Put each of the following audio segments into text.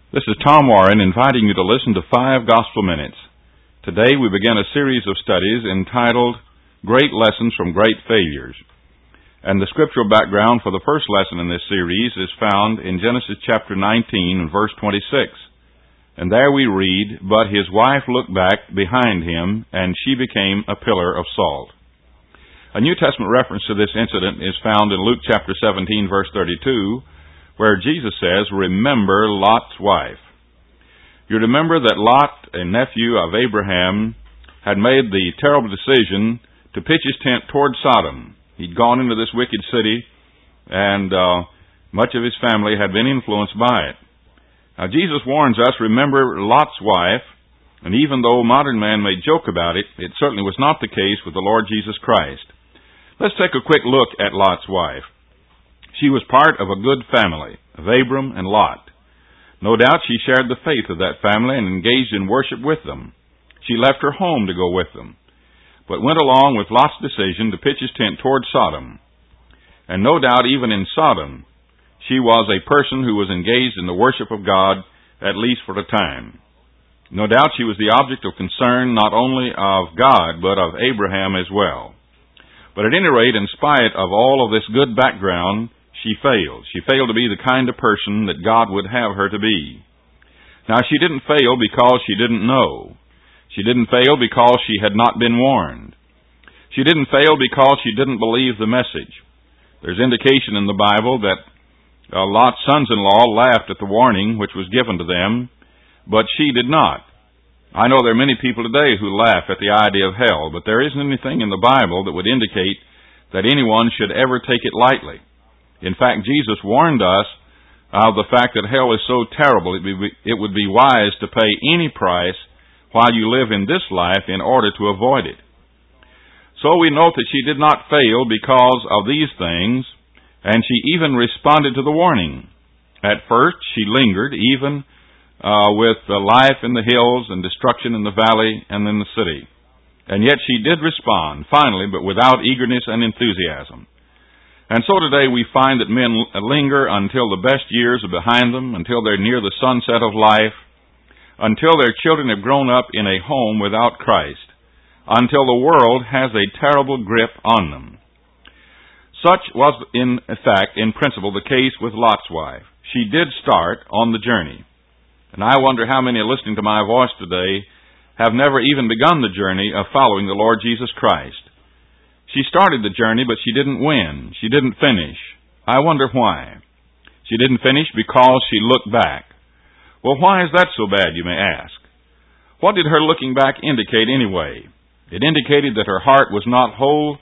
This is Tom Warren inviting you to listen to 5 Gospel Minutes. Today we begin a series of studies entitled Great Lessons from Great Failures. And the scriptural background for the first lesson in this series is found in Genesis chapter 19 and verse 26. And there we read, "But his wife looked back behind him, and she became a pillar of salt." A New Testament reference to this incident is found in Luke chapter 17 verse 32, where Jesus says, "Remember Lot's wife." You remember that Lot, a nephew of Abraham, had made the terrible decision to pitch his tent toward Sodom. He'd gone into this wicked city, and much of his family had been influenced by it. Now, Jesus warns us, remember Lot's wife, and even though modern man may joke about it, it certainly was not the case with the Lord Jesus Christ. Let's take a quick look at Lot's wife. She was part of a good family, of Abram and Lot. No doubt she shared the faith of that family and engaged in worship with them. She left her home to go with them, but went along with Lot's decision to pitch his tent toward Sodom. And no doubt even in Sodom, she was a person who was engaged in the worship of God, at least for a time. No doubt she was the object of concern not only of God, but of Abraham as well. But at any rate, in spite of all of this good background, she failed. She failed to be the kind of person that God would have her to be. Now, she didn't fail because she didn't know. She didn't fail because she had not been warned. She didn't fail because she didn't believe the message. There's indication in the Bible that Lot's sons-in-law laughed at the warning which was given to them, but she did not. I know there are many people today who laugh at the idea of hell, but there isn't anything in the Bible that would indicate that anyone should ever take it lightly. In fact, Jesus warned us of the fact that hell is so terrible it would be wise to pay any price while you live in this life in order to avoid it. So we note that she did not fail because of these things, and she even responded to the warning. At first, she lingered, even with life in the hills and destruction in the valley and in the city. And yet she did respond, finally, but without eagerness and enthusiasm. And so today we find that men linger until the best years are behind them, until they're near the sunset of life, until their children have grown up in a home without Christ, until the world has a terrible grip on them. Such was, in fact, in principle, the case with Lot's wife. She did start on the journey. And I wonder how many are listening to my voice today have never even begun the journey of following the Lord Jesus Christ. She started the journey, but she didn't win. She didn't finish. I wonder why. She didn't finish because she looked back. Well, why is that so bad, you may ask? What did her looking back indicate anyway? It indicated that her heart was not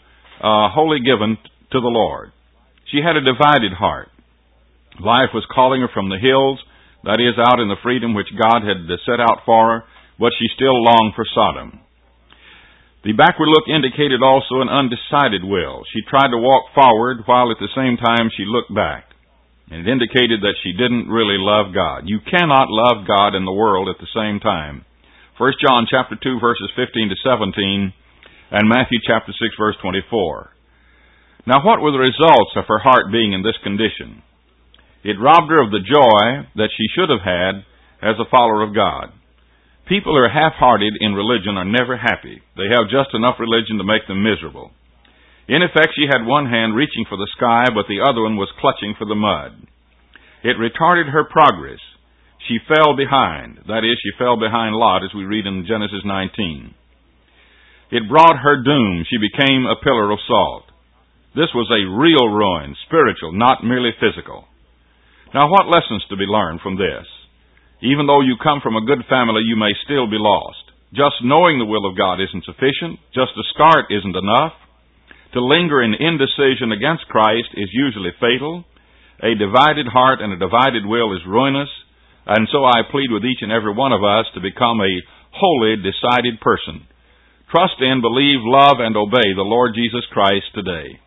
wholly given to the Lord. She had a divided heart. Life was calling her from the hills, that is, out in the freedom which God had set out for her, but she still longed for Sodom. The backward look indicated also an undecided will. She tried to walk forward while at the same time she looked back. And it indicated that she didn't really love God. You cannot love God and the world at the same time. 1 John chapter 2 verses 15 to 17 and Matthew chapter 6 verse 24. Now what were the results of her heart being in this condition? It robbed her of the joy that she should have had as a follower of God. People who are half-hearted in religion are never happy. They have just enough religion to make them miserable. In effect, she had one hand reaching for the sky, but the other one was clutching for the mud. It retarded her progress. She fell behind. That is, she fell behind Lot, as we read in Genesis 19. It brought her doom. She became a pillar of salt. This was a real ruin, spiritual, not merely physical. Now, what lessons to be learned from this? Even though you come from a good family, you may still be lost. Just knowing the will of God isn't sufficient. Just to start isn't enough. To linger in indecision against Christ is usually fatal. A divided heart and a divided will is ruinous. And so I plead with each and every one of us to become a wholly decided person. Trust in, believe, love, and obey the Lord Jesus Christ today.